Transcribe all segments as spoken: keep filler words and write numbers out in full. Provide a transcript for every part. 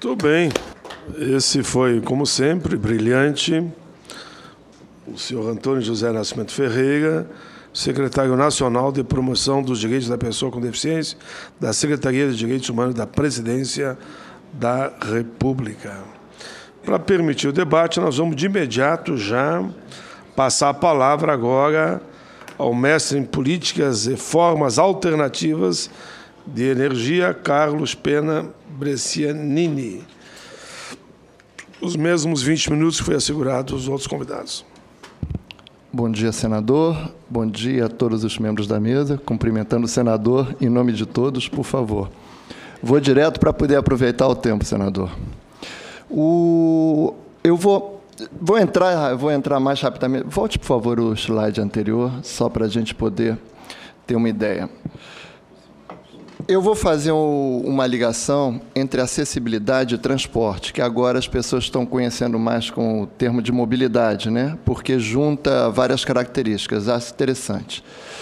Muito bem. Esse foi, como sempre, brilhante. O senhor Antônio José Nascimento Ferreira, secretário nacional de promoção dos direitos da pessoa com deficiência da Secretaria de Direitos Humanos da Presidência da República. Para permitir o debate, nós vamos de imediato já passar a palavra agora ao mestre em Políticas e Formas Alternativas de Energia, Carlos Pena Brescianini. Os mesmos vinte minutos que foi assegurado aos outros convidados. Bom dia, senador. Bom dia a todos os membros da mesa. Cumprimentando o senador, em nome de todos, por favor. Vou direto para poder aproveitar o tempo, senador. O... Eu vou, vou, entrar, vou entrar mais rapidamente. Volte, por favor, o slide anterior, só para a gente poder ter uma ideia. Eu vou fazer um, uma ligação entre acessibilidade e transporte, que agora as pessoas estão conhecendo mais com o termo de mobilidade, né? Porque junta várias características. Acho interessante.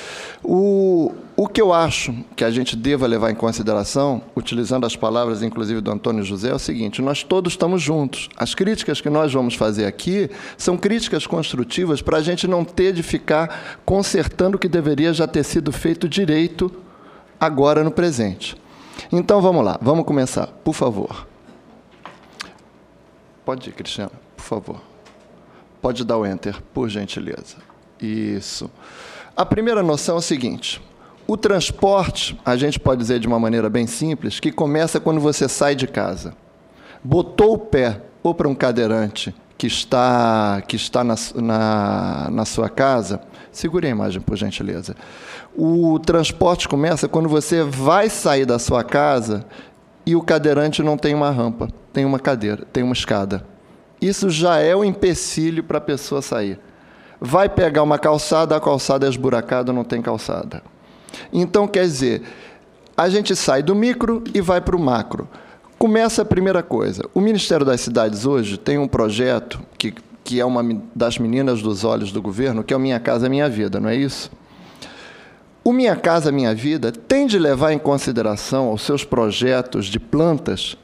O, o que eu acho que a gente deva levar em consideração, utilizando as palavras, inclusive, do Antônio José, é o seguinte: nós todos estamos juntos. As críticas que nós vamos fazer aqui são críticas construtivas para a gente não ter de ficar consertando o que deveria já ter sido feito direito agora no presente. Então, vamos lá, vamos começar, por favor. Pode ir, Cristiano, por favor. Pode dar o Enter, por gentileza. Isso. A primeira noção é o seguinte: o transporte, a gente pode dizer de uma maneira bem simples, que começa quando você sai de casa. Botou o pé ou para um cadeirante que está, que está na, na, na sua casa, segure a imagem, por gentileza. O transporte começa quando você vai sair da sua casa e o cadeirante não tem uma rampa, tem uma cadeira, tem uma escada. Isso já é um empecilho para a pessoa sair. Vai pegar uma calçada, a calçada é esburacada, não tem calçada. Então, quer dizer, a gente sai do micro e vai para o macro. Começa a primeira coisa. O Ministério das Cidades hoje tem um projeto que, que é uma das meninas dos olhos do governo, que é o Minha Casa Minha Vida, não é isso? O Minha Casa Minha Vida tem de levar em consideração aos seus projetos de plantas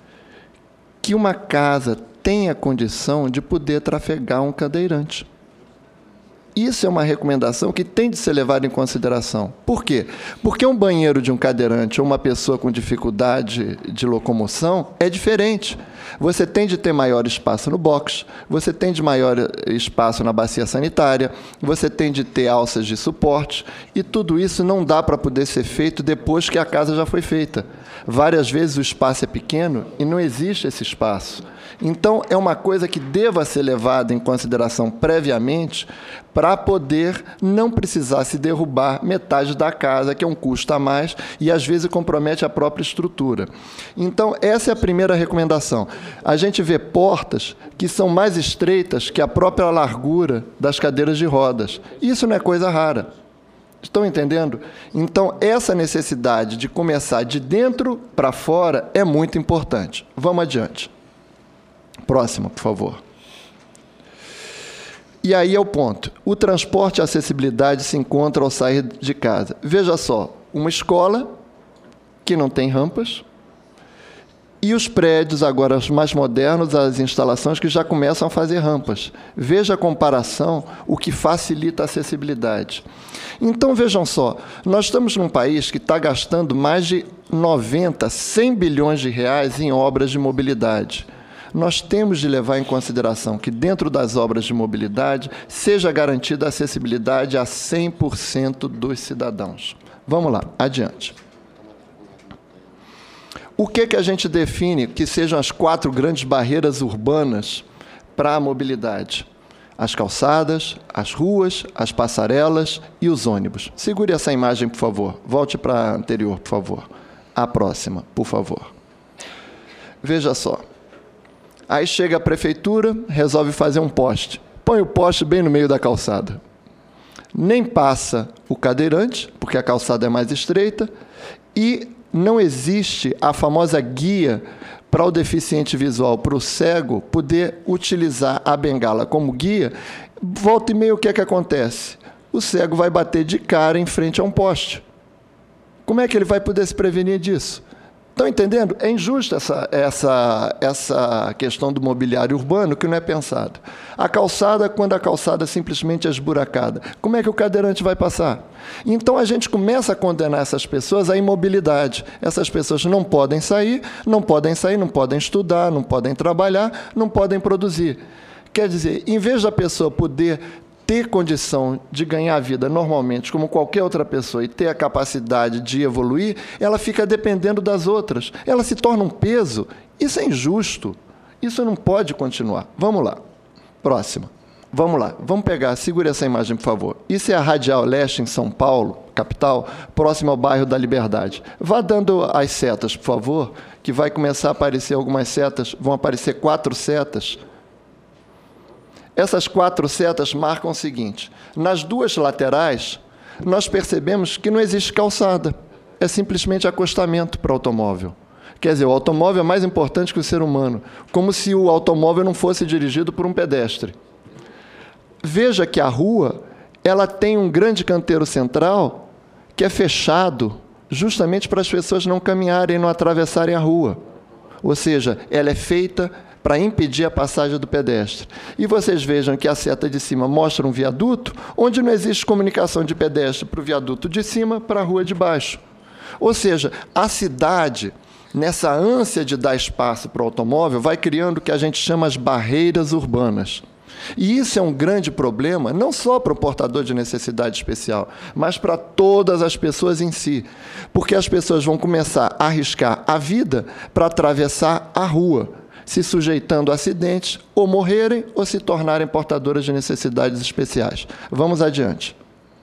que uma casa tenha condição de poder trafegar um cadeirante. Isso é uma recomendação que tem de ser levada em consideração. Por quê? Porque um banheiro de um cadeirante ou uma pessoa com dificuldade de locomoção é diferente. Você tem de ter maior espaço no box, você tem de maior espaço na bacia sanitária, você tem de ter alças de suporte, e tudo isso não dá para poder ser feito depois que a casa já foi feita. Várias vezes o espaço é pequeno e não existe esse espaço. Então, é uma coisa que deva ser levada em consideração previamente para poder não precisar se derrubar metade da casa, que é um custo a mais e, às vezes, compromete a própria estrutura. Então, essa é a primeira recomendação. A gente vê portas que são mais estreitas que a própria largura das cadeiras de rodas. Isso não é coisa rara. Estão entendendo? Então, essa necessidade de começar de dentro para fora é muito importante. Vamos adiante. Próximo, por favor. E aí é o ponto. O transporte e a acessibilidade se encontram ao sair de casa. Veja só, uma escola que não tem rampas e os prédios, agora os mais modernos, as instalações que já começam a fazer rampas. Veja a comparação, o que facilita a acessibilidade. Então, vejam só, nós estamos num país que está gastando mais de noventa, cem bilhões de reais em obras de mobilidade. Nós temos de levar em consideração que, dentro das obras de mobilidade, seja garantida a acessibilidade a cem por cento dos cidadãos. Vamos lá, adiante. O que, que a gente define que sejam as quatro grandes barreiras urbanas para a mobilidade? As calçadas, as ruas, as passarelas e os ônibus. Segure essa imagem, por favor. Volte para a anterior, por favor. A próxima, por favor. Veja só. Aí chega a prefeitura, resolve fazer um poste. Põe o poste bem no meio da calçada. Nem passa o cadeirante, porque a calçada é mais estreita, e não existe a famosa guia para o deficiente visual, para o cego, poder utilizar a bengala como guia. Volta e meia, o que é que acontece? O cego vai bater de cara em frente a um poste. Como é que ele vai poder se prevenir disso? Estão entendendo? É injusta essa, essa, essa questão do mobiliário urbano que não é pensado. A calçada, quando a calçada simplesmente é esburacada, como é que o cadeirante vai passar? Então, a gente começa a condenar essas pessoas à imobilidade. Essas pessoas não podem sair, não podem sair, não podem estudar, não podem trabalhar, não podem produzir. Quer dizer, em vez da pessoa poder ter condição de ganhar a vida normalmente, como qualquer outra pessoa, e ter a capacidade de evoluir, ela fica dependendo das outras. Ela se torna um peso. Isso é injusto. Isso não pode continuar. Vamos lá. Próxima. Vamos lá. Vamos pegar, segure essa imagem, por favor. Isso é a Radial Leste, em São Paulo, capital, próximo ao bairro da Liberdade. Vá dando as setas, por favor, que vai começar a aparecer algumas setas. Vão aparecer quatro setas. Essas quatro setas marcam o seguinte: nas duas laterais, nós percebemos que não existe calçada, é simplesmente acostamento para o automóvel. Quer dizer, o automóvel é mais importante que o ser humano, como se o automóvel não fosse dirigido por um pedestre. Veja que a rua, ela tem um grande canteiro central que é fechado justamente para as pessoas não caminharem, não atravessarem a rua. Ou seja, ela é feita para impedir a passagem do pedestre. E vocês vejam que a seta de cima mostra um viaduto, onde não existe comunicação de pedestre para o viaduto de cima para a rua de baixo. Ou seja, a cidade, nessa ânsia de dar espaço para o automóvel, vai criando o que a gente chama as barreiras urbanas. E isso é um grande problema, não só para o portador de necessidade especial, mas para todas as pessoas em si. Porque as pessoas vão começar a arriscar a vida para atravessar a rua, se sujeitando a acidentes, ou morrerem, ou se tornarem portadoras de necessidades especiais. Vamos adiante.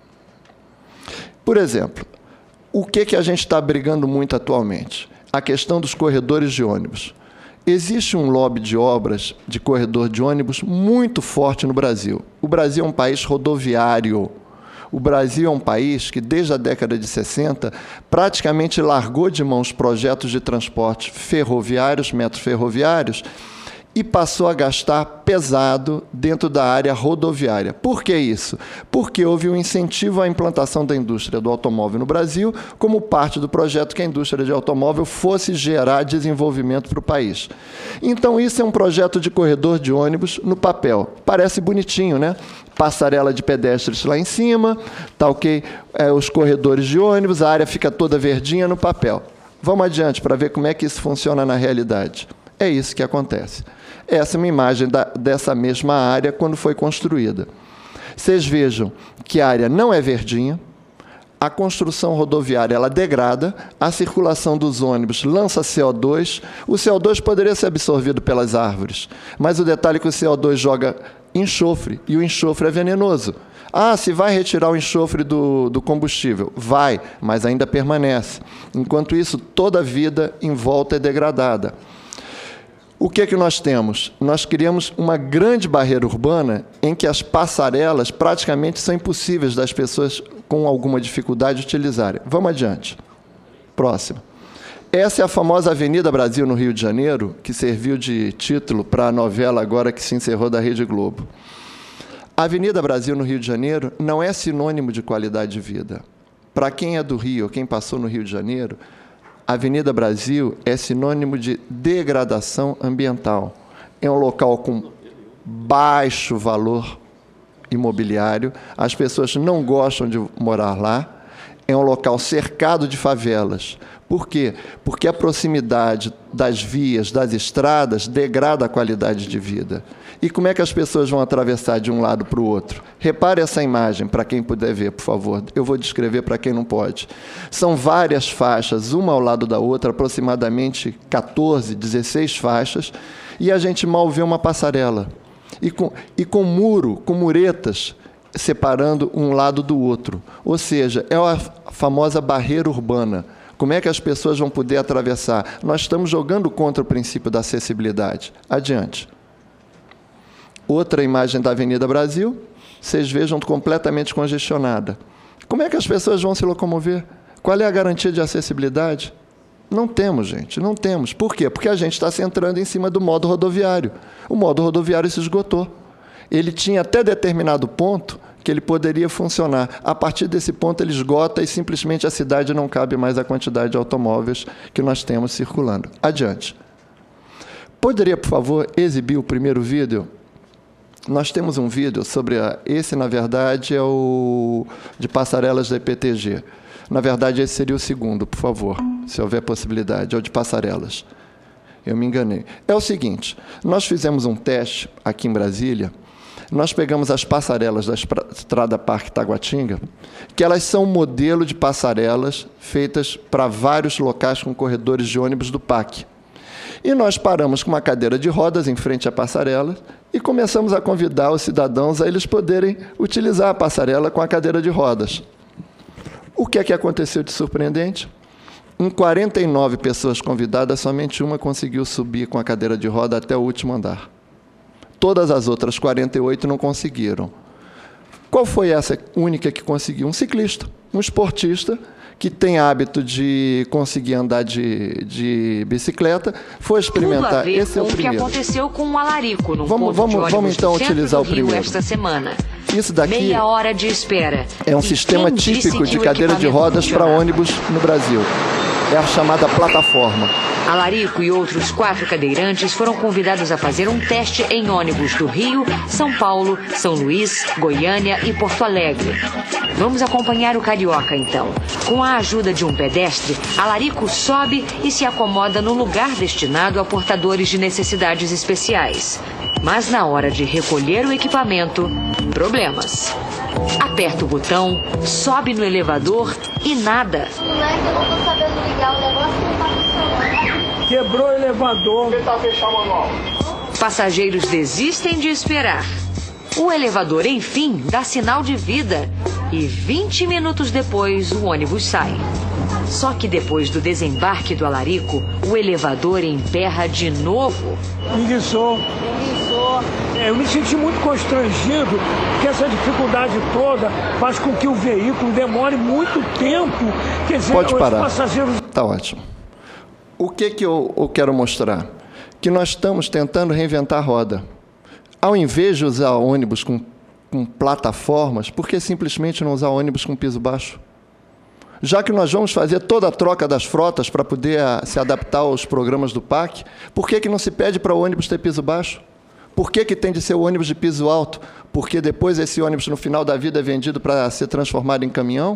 Por exemplo, o que, que a gente está brigando muito atualmente? A questão dos corredores de ônibus. Existe um lobby de obras de corredor de ônibus muito forte no Brasil. O Brasil é um país rodoviário. O Brasil é um país que, desde a década de sessenta, praticamente largou de mão os projetos de transporte ferroviários, metros ferroviários, e passou a gastar pesado dentro da área rodoviária. Por que isso? Porque houve um incentivo à implantação da indústria do automóvel no Brasil, como parte do projeto que a indústria de automóvel fosse gerar desenvolvimento para o país. Então, isso é um projeto de corredor de ônibus no papel. Parece bonitinho, né? Passarela de pedestres lá em cima, tá ok? É, os corredores de ônibus, a área fica toda verdinha no papel. Vamos adiante para ver como é que isso funciona na realidade. É isso que acontece. Essa é uma imagem da, dessa mesma área quando foi construída. Vocês vejam que a área não é verdinha, a construção rodoviária ela degrada, a circulação dos ônibus lança C O dois, o C O dois poderia ser absorvido pelas árvores, mas o detalhe é que o C O dois joga enxofre, e o enxofre é venenoso. Ah, se vai retirar o enxofre do, do combustível? Vai, mas ainda permanece. Enquanto isso, toda a vida em volta é degradada. O que é que nós temos? Nós criamos uma grande barreira urbana em que as passarelas praticamente são impossíveis das pessoas com alguma dificuldade utilizarem. Vamos adiante. Próximo. Essa é a famosa Avenida Brasil, no Rio de Janeiro, que serviu de título para a novela agora que se encerrou da Rede Globo. A Avenida Brasil, no Rio de Janeiro, não é sinônimo de qualidade de vida. Para quem é do Rio, quem passou no Rio de Janeiro, a Avenida Brasil é sinônimo de degradação ambiental. É um local com baixo valor imobiliário, as pessoas não gostam de morar lá, é um local cercado de favelas. Por quê? Porque a proximidade das vias, das estradas, degrada a qualidade de vida. E como é que as pessoas vão atravessar de um lado para o outro? Repare essa imagem, para quem puder ver, por favor. Eu vou descrever para quem não pode. São várias faixas, uma ao lado da outra, aproximadamente quatorze, dezesseis faixas, e a gente mal vê uma passarela. E com, e com muro, com muretas, separando um lado do outro. Ou seja, é a famosa barreira urbana. Como é que as pessoas vão poder atravessar? Nós estamos jogando contra o princípio da acessibilidade. Adiante. Outra imagem da Avenida Brasil, vocês vejam completamente congestionada. Como é que as pessoas vão se locomover? Qual é a garantia de acessibilidade? Não temos, gente, não temos. Por quê? Porque a gente está centrando em cima do modo rodoviário. O modo rodoviário se esgotou. Ele tinha até determinado ponto que ele poderia funcionar. A partir desse ponto, ele esgota e simplesmente a cidade não cabe mais a quantidade de automóveis que nós temos circulando. Adiante. Poderia, por favor, exibir o primeiro vídeo? Nós temos um vídeo sobre... A, esse, na verdade, é o de passarelas da E P T G. Na verdade, esse seria o segundo, por favor, se houver possibilidade, é o de passarelas. Eu me enganei. É o seguinte, nós fizemos um teste aqui em Brasília. Nós pegamos as passarelas da Estrada Parque Taguatinga, que elas são um modelo de passarelas feitas para vários locais com corredores de ônibus do P A C. E nós paramos com uma cadeira de rodas em frente à passarela e começamos a convidar os cidadãos a eles poderem utilizar a passarela com a cadeira de rodas. O que é que aconteceu de surpreendente? Em quarenta e nove pessoas convidadas, somente uma conseguiu subir com a cadeira de roda até o último andar. Todas as outras quarenta e oito não conseguiram. Qual foi essa única que conseguiu? Um ciclista, um esportista, que tem hábito de conseguir andar de, de bicicleta, foi experimentar. Esse é o primeiro. O que aconteceu com o Alarico no vamos, ponto vamos, de ônibus vamos então do centro utilizar do o primeiro. Rio esta semana. Isso daqui Meia hora de espera. é um E sistema quem disse típico que de o cadeira de equipamento rodas para funcionava? ônibus no Brasil. É a chamada plataforma. Alarico e outros quatro cadeirantes foram convidados a fazer um teste em ônibus do Rio, São Paulo, São Luís, Goiânia e Porto Alegre. Vamos acompanhar o carioca, então. Com a ajuda de um pedestre, Alarico sobe e se acomoda no lugar destinado a portadores de necessidades especiais. Mas na hora de recolher o equipamento, problemas. Aperta o botão, sobe no elevador e nada. Moleque, eu não tô sabendo ligar o negócio que não tá funcionando. Quebrou o elevador. Tentar fechar o manual. Passageiros desistem de esperar. O elevador, enfim, dá sinal de vida. E vinte minutos depois, o ônibus sai. Só que depois do desembarque do Alarico, o elevador emperra de novo. Enguiçou. Enguiçou. É, eu me senti muito constrangido, porque essa dificuldade toda faz com que o veículo demore muito tempo. Quer dizer, Pode parar. os passageiros... Tá ótimo. O que, que eu, eu quero mostrar? Que nós estamos tentando reinventar a roda. Ao invés de usar ônibus com, com plataformas, por que simplesmente não usar ônibus com piso baixo? Já que nós vamos fazer toda a troca das frotas para poder a, se adaptar aos programas do P A C, por que, que não se pede para o ônibus ter piso baixo? Por que, que tem de ser o ônibus de piso alto? Porque depois esse ônibus, no final da vida, é vendido para ser transformado em caminhão?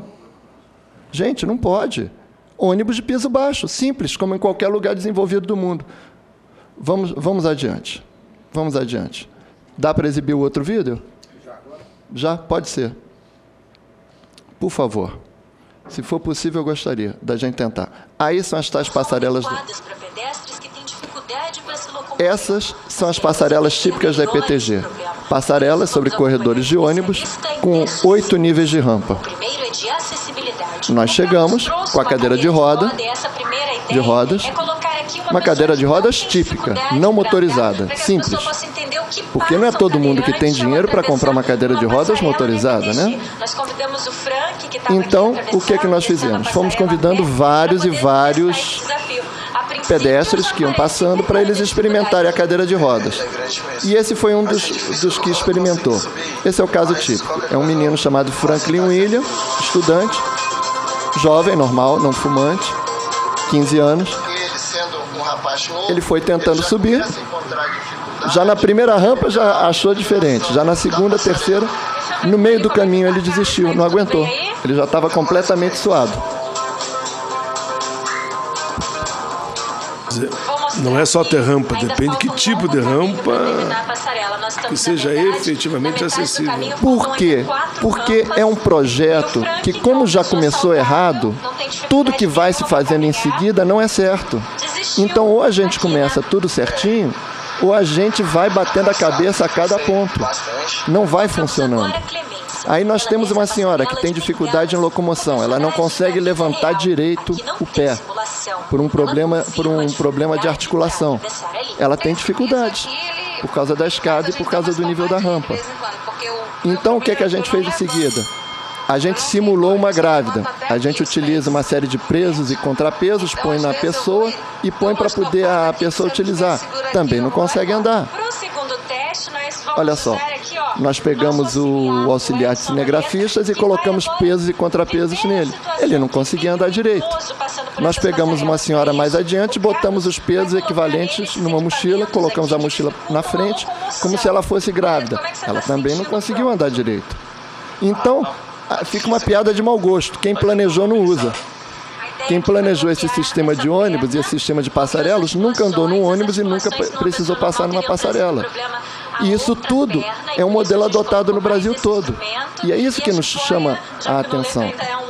Gente, não pode. Ônibus de piso baixo, simples, como em qualquer lugar desenvolvido do mundo. Vamos, vamos adiante. Vamos adiante. Dá para exibir o outro vídeo? Já? Pode ser. Por favor. Se for possível, eu gostaria da gente tentar. Aí são as tais passarelas... Do... Essas são as passarelas típicas da E P T G. Passarelas sobre corredores de ônibus com oito níveis de rampa. Nós chegamos com a cadeira de roda, de rodas, uma cadeira de rodas típica, não motorizada, simples. Porque não é todo mundo que tem dinheiro para comprar uma cadeira de rodas motorizada, né? Então, o que é que nós fizemos? Fomos convidando vários e vários pedestres que iam passando para eles experimentarem a cadeira de rodas. E esse foi um dos, dos que experimentou. Esse é o caso típico. É um menino chamado Franklin William, estudante, jovem, normal, não fumante, quinze anos. Ele foi tentando subir. Já na primeira rampa já achou diferente. Já na segunda, terceira, no meio do caminho ele desistiu, não aguentou. Ele já estava completamente suado. Não é só ter rampa, depende que tipo de rampa que seja efetivamente acessível. Por quê? Porque é um projeto que, como já começou errado, tudo que vai se fazendo em seguida não é certo. Então, ou a gente começa tudo certinho, ou a gente vai batendo a cabeça a cada ponto. Não vai funcionando. Aí nós temos uma senhora que tem dificuldade em locomoção. Ela não consegue levantar direito o pé por um problema, por um problema de articulação. Ela tem dificuldade por causa da escada e por causa do nível da rampa. Então, o que é que a gente fez em seguida? A gente simulou uma grávida. A gente utiliza uma série de pesos e contrapesos, põe na pessoa e põe para poder a pessoa utilizar. Também não consegue andar. Olha só. nós pegamos o auxiliar de cinegrafistas e colocamos pesos e contrapesos nele. Ele não conseguia andar direito. Nós pegamos uma senhora mais adiante, botamos os pesos equivalentes numa mochila, colocamos a mochila na frente, como se ela fosse grávida. Ela também não conseguiu andar direito. Então, fica uma piada de mau gosto. Quem planejou não usa. Quem planejou esse sistema de ônibus e esse sistema de passarelas nunca andou num ônibus e nunca precisou passar numa passarela. E isso tudo é um modelo adotado no Brasil todo. E é isso que nos chama a atenção.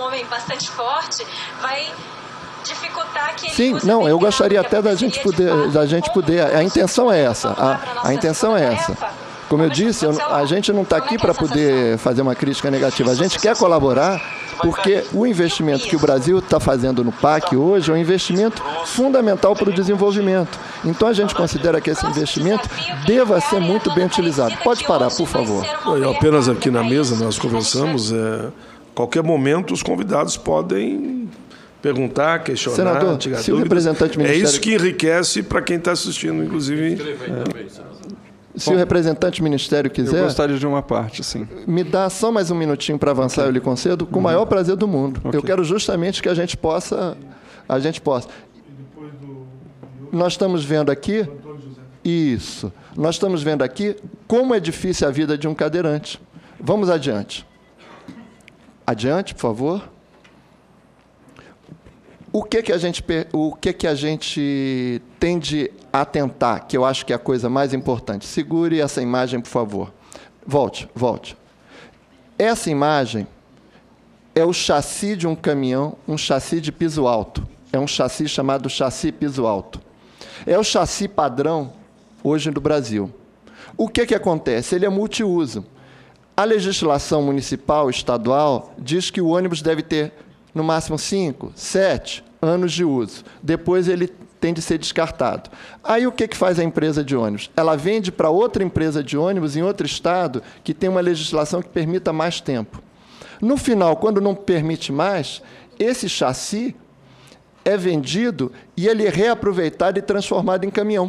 Sim, não, eu gostaria até da gente poder, da gente poder. A intenção é essa. A, a intenção é essa. Como eu disse, eu, a gente não está aqui para poder fazer uma crítica negativa. A gente quer colaborar porque o investimento que o Brasil está fazendo no P A C hoje é um investimento fundamental para o desenvolvimento. Então, a gente considera que esse investimento deva ser muito bem utilizado. Pode parar, por favor. Eu apenas aqui na mesa nós conversamos. É, qualquer momento, os convidados podem perguntar, questionar, Senador, tirar se o dúvidas. representante ministério... É isso que enriquece para quem está assistindo, inclusive. É. Se o representante do Ministério quiser... Eu gostaria de uma parte, sim. Me dá só mais um minutinho para avançar, okay. Eu lhe concedo, com o maior prazer do mundo. Okay. Eu quero justamente que a gente possa... A gente possa. Nós estamos vendo aqui... Isso. Nós estamos vendo aqui como é difícil a vida de um cadeirante. Vamos adiante. Adiante, por favor. O que que a gente, o que que a gente tende a atentar, que eu acho que é a coisa mais importante? Segure essa imagem, por favor. Volte, volte. Essa imagem é o chassi de um caminhão, um chassi de piso alto. É um chassi chamado chassi piso alto. É o chassi padrão hoje no Brasil. O que que acontece? Ele é multiuso. A legislação municipal, estadual, diz que o ônibus deve ter, no máximo, cinco, sete anos de uso. Depois ele tem de ser descartado. Aí o que que faz a empresa de ônibus? Ela vende para outra empresa de ônibus em outro estado que tem uma legislação que permita mais tempo. No final, quando não permite mais, esse chassi é vendido e ele é reaproveitado e transformado em caminhão.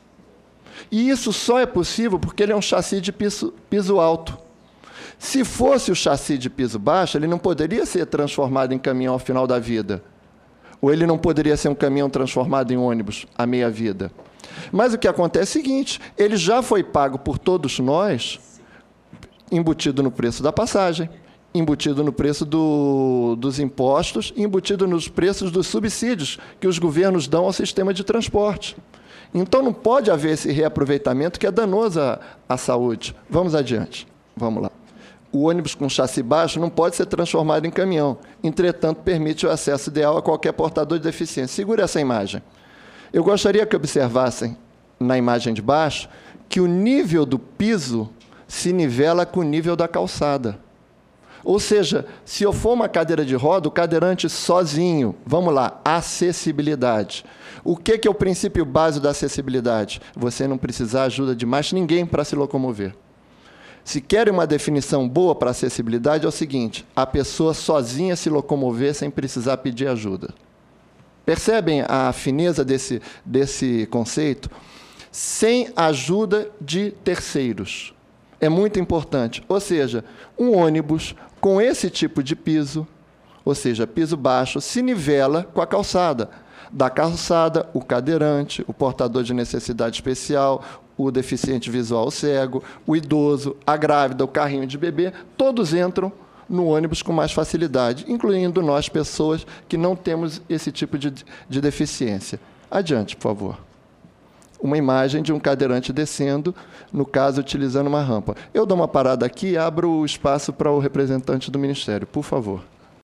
E isso só é possível porque ele é um chassi de piso, piso alto. Se fosse o chassi de piso baixo, ele não poderia ser transformado em caminhão ao final da vida. Ou ele não poderia ser um caminhão transformado em ônibus à meia-vida. Mas o que acontece é o seguinte, ele já foi pago por todos nós, embutido no preço da passagem, embutido no preço do, dos impostos, embutido nos preços dos subsídios que os governos dão ao sistema de transporte. Então, não pode haver esse reaproveitamento que é danoso à, à saúde. Vamos adiante. Vamos lá. O ônibus com chassi baixo não pode ser transformado em caminhão. Entretanto, permite o acesso ideal a qualquer portador de deficiência. Segure essa imagem. Eu gostaria que observassem, na imagem de baixo, que o nível do piso se nivela com o nível da calçada. Ou seja, se eu for uma cadeira de roda, o cadeirante sozinho, vamos lá, acessibilidade. O que que é o princípio básico da acessibilidade? Você não precisar ajuda de mais ninguém para se locomover. Se querem uma definição boa para acessibilidade, é o seguinte, a pessoa sozinha se locomover sem precisar pedir ajuda. Percebem a fineza desse, desse conceito? Sem ajuda de terceiros. É muito importante. Ou seja, um ônibus com esse tipo de piso, ou seja, piso baixo, se nivela com a calçada. Da calçada, o cadeirante, o portador de necessidade especial, o deficiente visual cego, o idoso, a grávida, o carrinho de bebê, todos entram no ônibus com mais facilidade, incluindo nós, pessoas que não temos esse tipo de, de deficiência. Adiante, por favor. Uma imagem de um cadeirante descendo, no caso, utilizando uma rampa. Eu dou uma parada aqui e abro o espaço para o representante do Ministério, por favor.